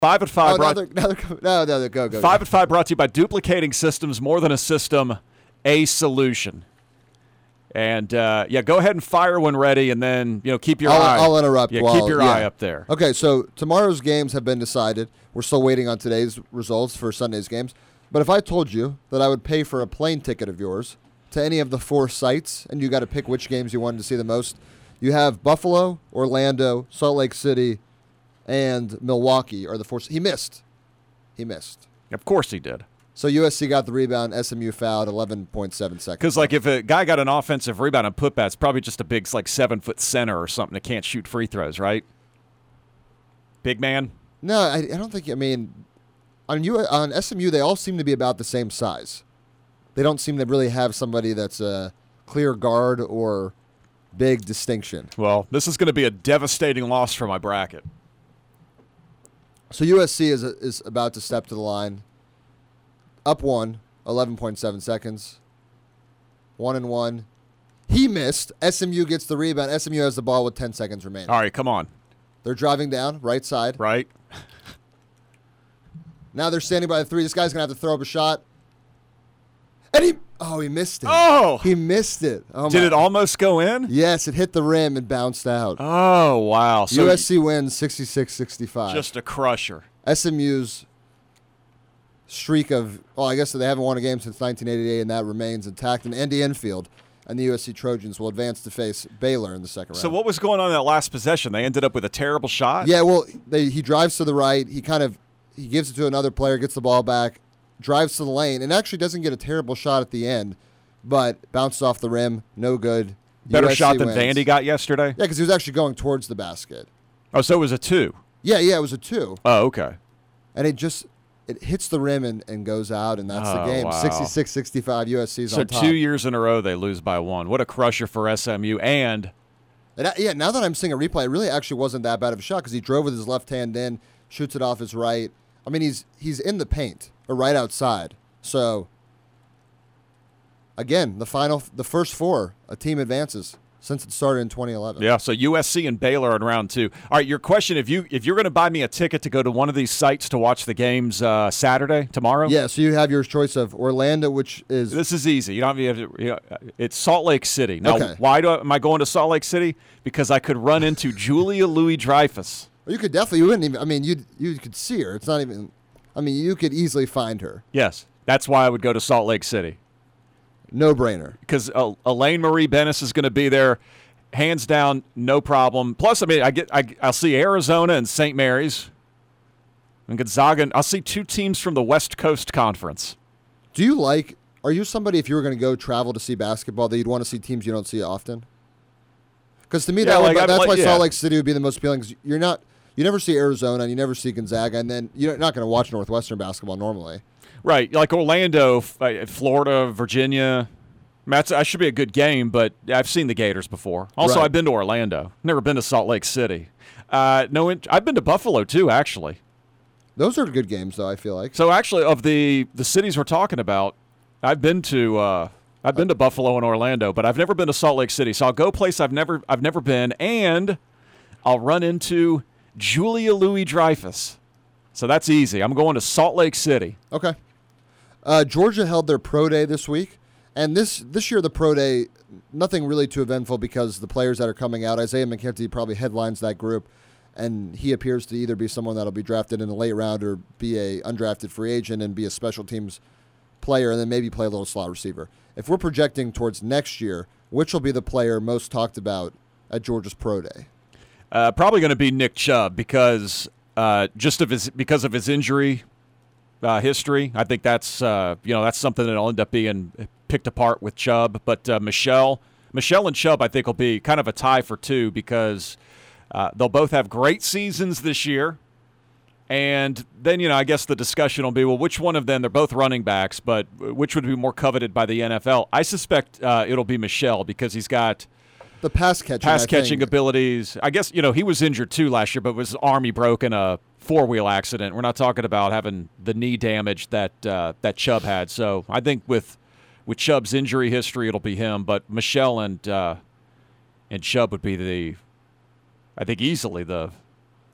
5 at 5. Go. 5 at 5 brought to you by Duplicating Systems, more than a system, a solution. And go ahead and fire when ready, and then keep your eye. I'll interrupt. Yeah, keep your eye up there. Okay, so tomorrow's games have been decided. We're still waiting on today's results for Sunday's games. But if I told you that I would pay for a plane ticket of yours to any of the 4 sites, and you got to pick which games you wanted to see the most, you have Buffalo, Orlando, Salt Lake City, and Milwaukee are the 4. He missed. Of course he did. So USC got the rebound. SMU fouled 11.7 seconds. Because if a guy got an offensive rebound and putback, it's probably just a big 7-foot center or something that can't shoot free throws, right? Big man? No, I don't think. I mean, on SMU, they all seem to be about the same size. They don't seem to really have somebody that's a clear guard or big distinction. Well, this is going to be a devastating loss for my bracket. So USC is about to step to the line. Up 11.7 seconds. 1-1. He missed. SMU gets the rebound. SMU has the ball with 10 seconds remaining. All right, come on. They're driving down, right side. Right. Now they're standing by the 3. This guy's going to have to throw up a shot. And he missed it. Oh! He missed it. Oh, Did it almost go in? Yes, it hit the rim and bounced out. Oh, wow. So USC wins 66-65. Just a crusher. SMU's streak of, I guess they haven't won a game since 1988, and that remains intact. And Andy Enfield and the USC Trojans will advance to face Baylor in the second round. So what was going on in that last possession? They ended up with a terrible shot? Yeah, well, he drives to the right. He gives it to another player, gets the ball back, drives to the lane, and actually doesn't get a terrible shot at the end, but bounces off the rim, no good. Better USC shot than wins. Vandy got yesterday? Yeah, because he was actually going towards the basket. Oh, so it was a 2? Yeah, it was a 2. Oh, okay. And it hits the rim and goes out, and that's the game. Wow. 66-65, USC's on top. So 2 years in a row they lose by 1. What a crusher for SMU. And now that I'm seeing a replay, it really actually wasn't that bad of a shot because he drove with his left hand in, shoots it off his right. I mean, he's in the paint or right outside. So, again, the first 4, a team advances since it started in 2011. Yeah, so USC and Baylor in round 2. All right, your question, if you're going to buy me a ticket to go to one of these sites to watch the games Saturday, tomorrow? Yeah, so you have your choice of Orlando, which is... This is easy. You don't have to, it's Salt Lake City. Now, okay. Why am I going to Salt Lake City? Because I could run into Julia Louis-Dreyfus. You could definitely, you wouldn't even, I mean, you could see her. It's not even, I mean, you could easily find her. Yes, that's why I would go to Salt Lake City. No brainer. Because Elaine Marie Bennis is going to be there, hands down, no problem. Plus, I mean, I'll see Arizona and St. Mary's and Gonzaga. I'll see 2 teams from the West Coast Conference. Are you somebody, if you were going to go travel to see basketball, that you'd want to see teams you don't see often? Because to me, that's why Salt Lake City would be the most appealing. Because you never see Arizona and you never see Gonzaga, and then you're not going to watch Northwestern basketball normally. Right, like Orlando, Florida, Virginia. That should be a good game, but I've seen the Gators before. Also, right. I've been to Orlando. Never been to Salt Lake City. I've been to Buffalo too, actually. Those are good games, though. I feel like. So actually, of the cities we're talking about, I've been to Buffalo and Orlando, but I've never been to Salt Lake City. So I'll go place I've never been, and I'll run into Julia Louis-Dreyfus. So that's easy. I'm going to Salt Lake City. Okay. Georgia held their pro day this week, and this year the pro day, nothing really too eventful because the players that are coming out, Isaiah McKenzie probably headlines that group, and he appears to either be someone that'll be drafted in a late round or be a undrafted free agent and be a special teams player and then maybe play a little slot receiver. If we're projecting towards next year, which will be the player most talked about at Georgia's pro day? Probably going to be Nick Chubb because because of his injury history. I think that's that's something that'll end up being picked apart with Chubb. But Michelle and Chubb, I think, will be kind of a tie for 2 because they'll both have great seasons this year. And then, I guess the discussion will be, well, which one of them, they're both running backs, but which would be more coveted by the NFL? I suspect it'll be Michelle because he's got the pass catching abilities. I guess, he was injured too last year, but his arm he broke in a 4-wheel accident. We're not talking about having the knee damage that Chubb had. So I think with Chubb's injury history, it'll be him. But Michelle and Chubb would be easily the.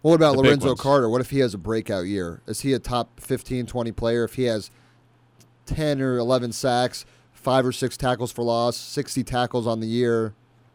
Well, what about the big Lorenzo ones. Carter? What if he has a breakout year? Is he a top 15, 20 player? If he has 10 or 11 sacks, 5 or 6 tackles for loss, 60 tackles on the year?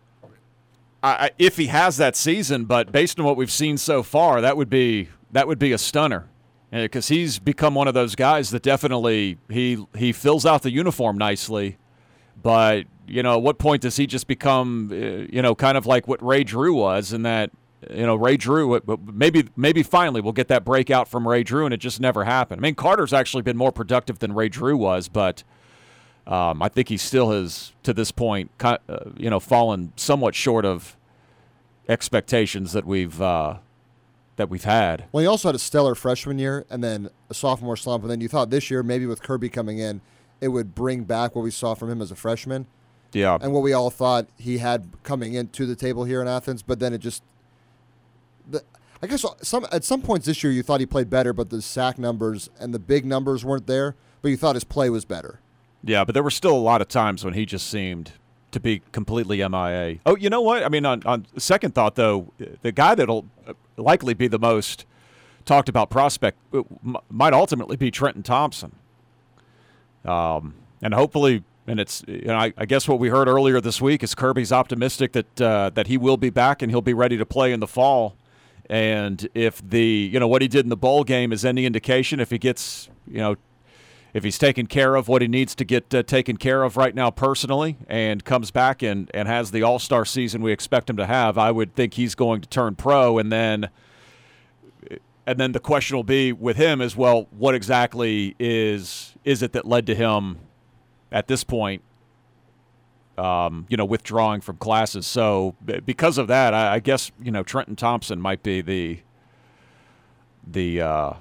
If he has that season, but based on what we've seen so far, that would be a stunner, because he's become one of those guys that definitely he fills out the uniform nicely, but at what point does he just become kind of like what Ray Drew was, in that Ray Drew maybe finally we'll get that breakout from Ray Drew, and it just never happened. I mean, Carter's actually been more productive than Ray Drew was, but I think he still has, to this point, fallen somewhat short of expectations that we've had. Well, he also had a stellar freshman year and then a sophomore slump, and then you thought this year, maybe with Kirby coming in, it would bring back what we saw from him as a freshman. Yeah. And what we all thought he had coming into the table here in Athens, but then it just I guess at some points this year you thought he played better, but the sack numbers and the big numbers weren't there, but you thought his play was better. Yeah, but there were still a lot of times when he just seemed to be completely MIA. Oh, you know what? I mean, on second thought, though, the guy that'll likely be the most talked about prospect might ultimately be Trenton Thompson. And hopefully, and it's I guess what we heard earlier this week is Kirby's optimistic that he will be back and he'll be ready to play in the fall. And if what he did in the bowl game is any indication, if he gets if he's taken care of what he needs to get taken care of right now personally, and comes back and has the all-star season we expect him to have, I would think he's going to turn pro. And then the question will be with him as well, what exactly is it that led to him at this point, withdrawing from classes. So because of that, I guess, Trenton Thompson might be the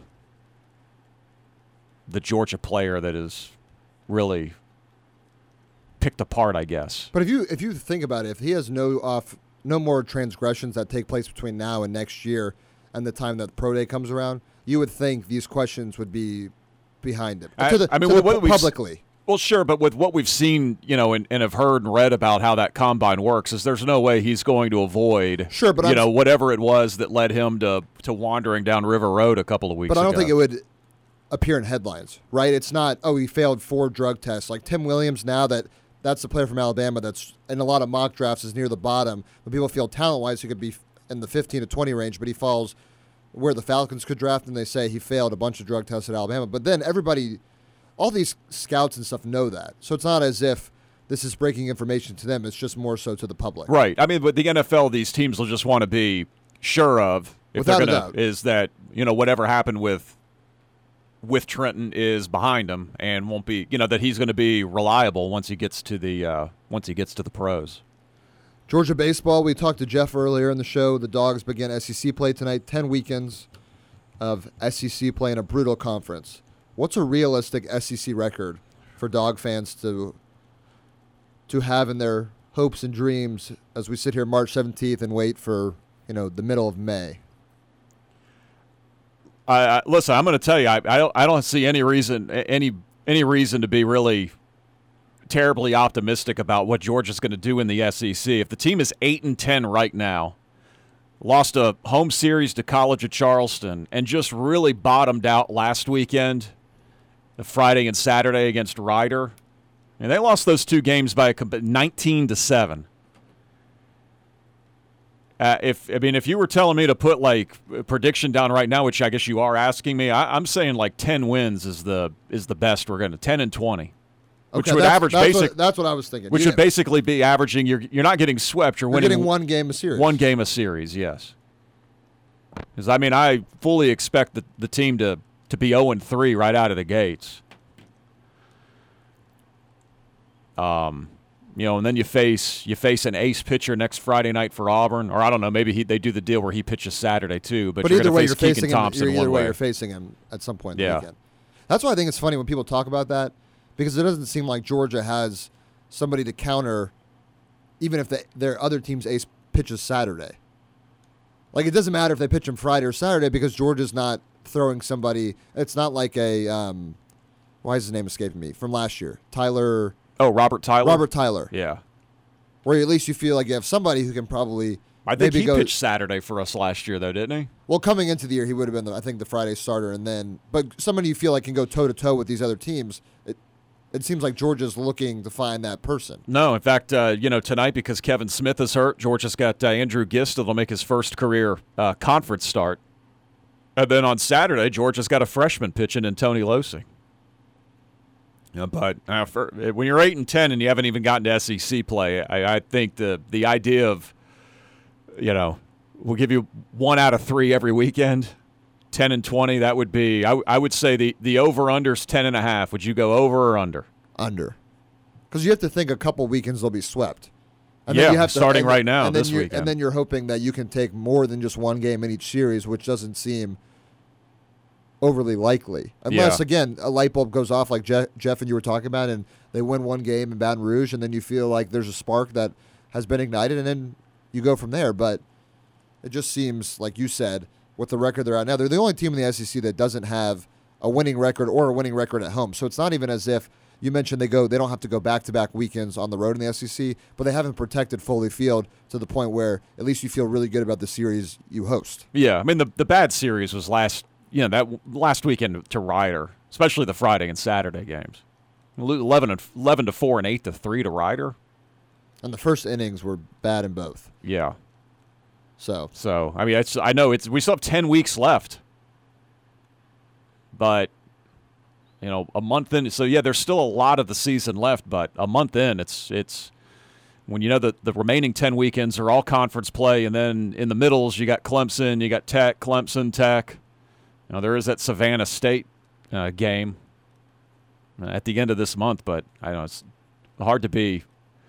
Georgia player that is really picked apart, I guess. But if you think about it, if he has no more transgressions that take place between now and next year and the time that the pro day comes around, you would think these questions would be behind him. Publicly. Well, sure, but with what we've seen, and have heard and read about how that combine works, is there's no way he's going to avoid, whatever it was that led him to wandering down River Road a couple of weeks ago. But I don't think it would appear in headlines, right? It's not, he failed 4 drug tests. Like Tim Williams now, that's the player from Alabama that's in a lot of mock drafts is near the bottom. But people feel talent-wise he could be in the 15 to 20 range, but he falls where the Falcons could draft, and they say he failed a bunch of drug tests at Alabama. But then all these scouts and stuff know that. So it's not as if this is breaking information to them. It's just more so to the public. Right. I mean, but the NFL, these teams will just want to be sure of, if Without they're a going doubt. to, is that, whatever happened with Trenton is behind him and won't be, that he's going to be reliable once he gets to the pros. Georgia baseball, we talked to Jeff earlier in the show. The Dogs begin SEC play tonight, 10 weekends of SEC play in a brutal conference. What's a realistic SEC record for Dog fans to have in their hopes and dreams as we sit here March 17th and wait for, the middle of May? Listen, I'm going to tell you, I don't see any reason to be really terribly optimistic about what Georgia's going to do in the SEC. If the team is 8-10 right now, lost a home series to College of Charleston, and just really bottomed out last weekend, the Friday and Saturday against Rider, and they lost those 2 games by 19-7. If you were telling me to put like a prediction down right now, which I guess you are asking me, I'm saying like 10 wins is the best we're going to 10-20, which would average that's what I was thinking. Which would basically be averaging. You're not getting swept. You're winning. Getting 1 game a series. 1 game a series, yes. Because I fully expect the team to be 0-3 right out of the gates. And then you face an ace pitcher next Friday night for Auburn, or I don't know, maybe they do the deal where he pitches Saturday too. But you're either way, you're facing Thompson either way, you're facing him at some point in the weekend. That's why I think it's funny when people talk about that, because it doesn't seem like Georgia has somebody to counter, even if their other team's ace pitches Saturday. Like, it doesn't matter if they pitch him Friday or Saturday because Georgia's not throwing somebody. It's not like a why is his name escaping me from last year? Tyler. Oh, Robert Tyler. Robert Tyler. Yeah. Where at least you feel like you have somebody who can probably I think maybe he pitched Saturday for us last year, though, didn't he? Well, coming into the year, he would have been, I think, the Friday starter, but somebody you feel like can go toe-to-toe with these other teams, it seems like Georgia's looking to find that person. No, in fact, tonight, because Kevin Smith is hurt, Georgia's got Andrew Gist that'll make his first career conference start. And then on Saturday, Georgia's got a freshman pitching in Tony Losey. But when you're 8-10 and you haven't even gotten to SEC play, I think the idea of, we'll give you 1 out of 3 every weekend, 10-20. That would be. I would say the over/under's 10.5. Would you go over or under? Under, because you have to think a couple weekends they'll be swept. And then you have starting right now this weekend. And then you're hoping that you can take more than just one game in each series, which doesn't seem overly likely. Unless, again, a light bulb goes off like Jeff and you were talking about, and they win one game in Baton Rouge, and then you feel like there's a spark that has been ignited, and then you go from there. But it just seems, like you said, with the record they're at now, they're the only team in the SEC that doesn't have a winning record or a winning record at home. So it's not even as if you mentioned they don't have to go back-to-back weekends on the road in the SEC, but they haven't protected Foley Field to the point where at least you feel really good about the series you host. Yeah, I mean the bad series was last weekend to Rider, especially the Friday and Saturday games. 11-4 and 8-3 to Rider. And the first innings were bad in both. Yeah. So I mean, I know we still have 10 weeks left, but a month in. So yeah, there's still a lot of the season left, but a month in, it's when the remaining 10 weekends are all conference play, and then in the middles you got Clemson, you got Tech, Clemson, Tech. There is that Savannah State game at the end of this month, but I know it's hard to be,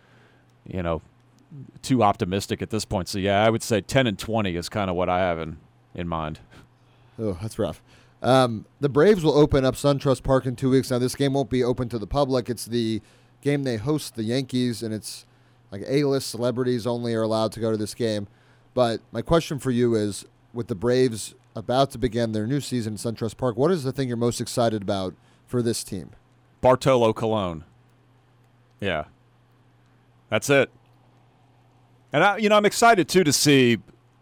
too optimistic at this point. So yeah, I would say 10-20 is kind of what I have in mind. Oh, that's rough. The Braves will open up SunTrust Park in 2 weeks. Now, this game won't be open to the public. It's the game they host the Yankees, and it's like A-list celebrities only are allowed to go to this game. But my question for you is, with the Braves about to begin their new season in SunTrust Park, what is the thing you're most excited about for this team? Bartolo Colon. Yeah. That's it. And, I'm excited, too, to see,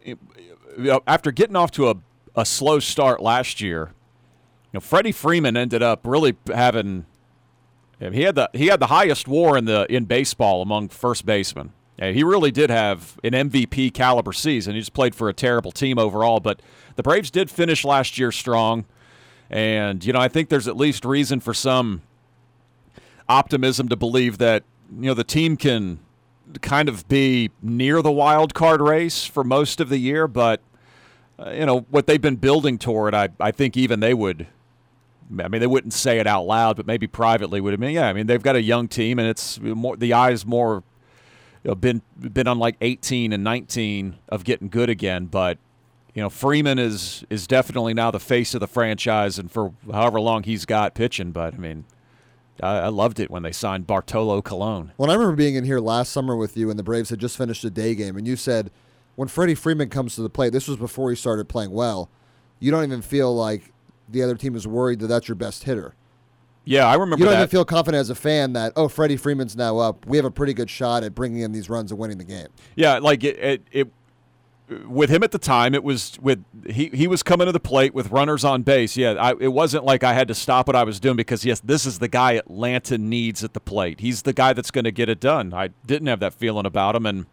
after getting off to a slow start last year, Freddie Freeman ended up really having he had the highest WAR in baseball among first basemen. Yeah, he really did have an MVP caliber season. He just played for a terrible team overall, but the Braves did finish last year strong, and I think there's at least reason for some optimism to believe that the team can kind of be near the wild card race for most of the year, but what they've been building toward, I think even they would. I mean, they wouldn't say it out loud, but maybe privately would have been. Yeah, I mean, they've got a young team, and it's more the eyes more been on like 18 and 19 of getting good again. But Freeman is definitely now the face of the franchise, and for however long he's got pitching. But I mean, I loved it when they signed Bartolo Colon. Well, I remember being in here last summer with you, and the Braves had just finished a day game, and you said, when Freddie Freeman comes to the plate, this was before he started playing well, you don't even feel like the other team is worried that that's your best hitter. Yeah, I remember that. You don't even feel confident as a fan that, Freddie Freeman's now up. We have a pretty good shot at bringing in these runs and winning the game. Yeah, like it with him at the time, it was he was coming to the plate with runners on base. Yeah, it wasn't like I had to stop what I was doing because, yes, this is the guy Atlanta needs at the plate. He's the guy that's going to get it done. I didn't have that feeling about him, and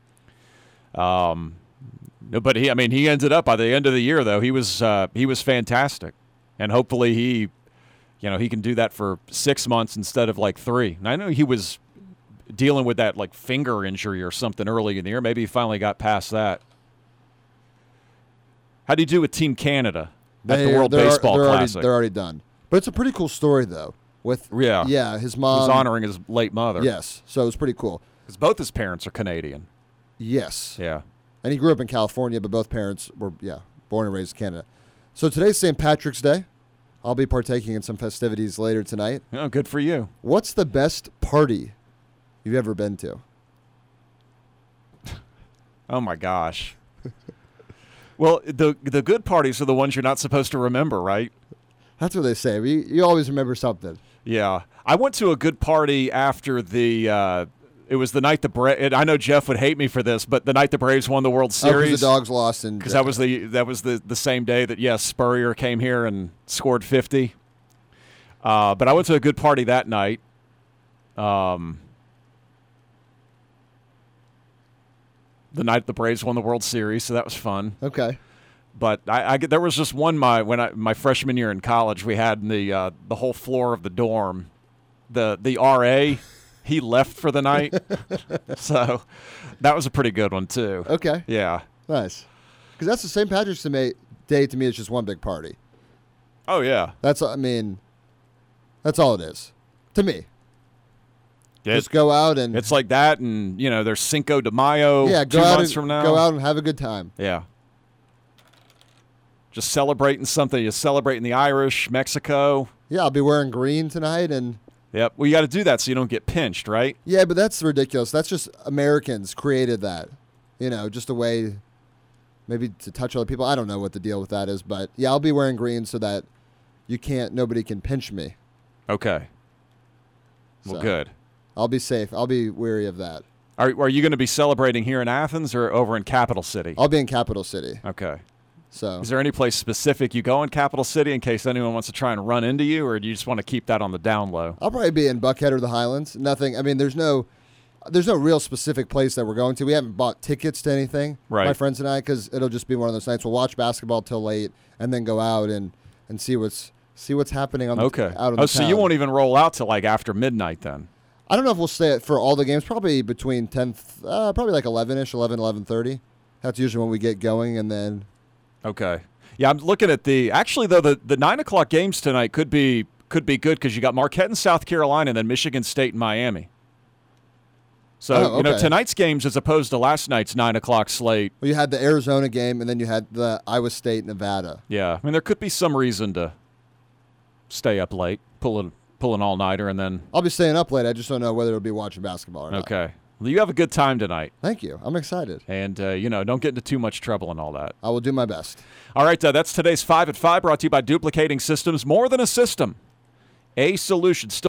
but he ended up by the end of the year though he was fantastic, and hopefully he can do that for 6 months instead of like 3. And I know he was dealing with that like finger injury or something early in the year. Maybe he finally got past that. How do you do with Team Canada at the World Baseball Classic? They're already done. But it's a pretty cool story though. With his mom was honoring his late mother. Yes, so it was pretty cool. Because both his parents are Canadian. Yes. Yeah. And he grew up in California, but both parents were, born and raised in Canada. So today's St. Patrick's Day. I'll be partaking in some festivities later tonight. Oh, good for you. What's the best party you've ever been to? Oh, my gosh. Well, the good parties are the ones you're not supposed to remember, right? That's what they say. You always remember something. Yeah. I went to a good party after the the night the Braves. I know Jeff would hate me for this, but the night the Braves won the World Series. Because the Dogs lost, and because that was the same day that Spurrier came here and scored 50. But I went to a good party that night. The night the Braves won the World Series, so that was fun. Okay. But there was just one my freshman year in college. We had the whole floor of the dorm. The RA, he left for the night, so that was a pretty good one too. Okay. Yeah. Nice. Because that's the St. Patrick's Day to me. It's just one big party. Oh yeah. That's all it is to me. Just go out and it's like that, and there's Cinco de Mayo. Yeah, 2 months from now. Go out and have a good time. Yeah. Just celebrating something. You're celebrating the Irish, Mexico. Yeah, I'll be wearing green tonight, and yep. Well, you got to do that so you don't get pinched, right? Yeah, but that's ridiculous. That's just Americans created that. Just a way maybe to touch other people. I don't know what the deal with that is, but yeah, I'll be wearing green so that nobody can pinch me. Okay. Well, good. I'll be safe. I'll be wary of that. Are you going to be celebrating here in Athens or over in Capital City? I'll be in Capital City. Okay. So, is there any place specific you go in Capital City in case anyone wants to try and run into you, or do you just want to keep that on the down low? I'll probably be in Buckhead or the Highlands. Nothing. I mean, there's no real specific place that we're going to. We haven't bought tickets to anything, right, my friends and I, because it'll just be one of those nights. We'll watch basketball till late and then go out and see what's happening on okay. out of the so town. You won't even roll out till like after midnight then? I don't know if we'll stay for all the games. Probably between 10, probably like 11-ish, 11:30. That's usually when we get going, and then. Okay. Yeah, I'm looking at actually though the 9 o'clock games tonight could be good because you got Marquette in South Carolina and then Michigan State and Miami. So tonight's games as opposed to last night's 9 o'clock slate. Well, you had the Arizona game and then you had the Iowa State Nevada. Yeah, I mean there could be some reason to stay up late, pull an all-nighter, and then. I'll be staying up late. I just don't know whether it'll be watching basketball or not. Okay. Well, you have a good time tonight. Thank you. I'm excited. And, don't get into too much trouble and all that. I will do my best. All right, that's today's 5 at 5 brought to you by Duplicating Systems. More than a system, a solution. Still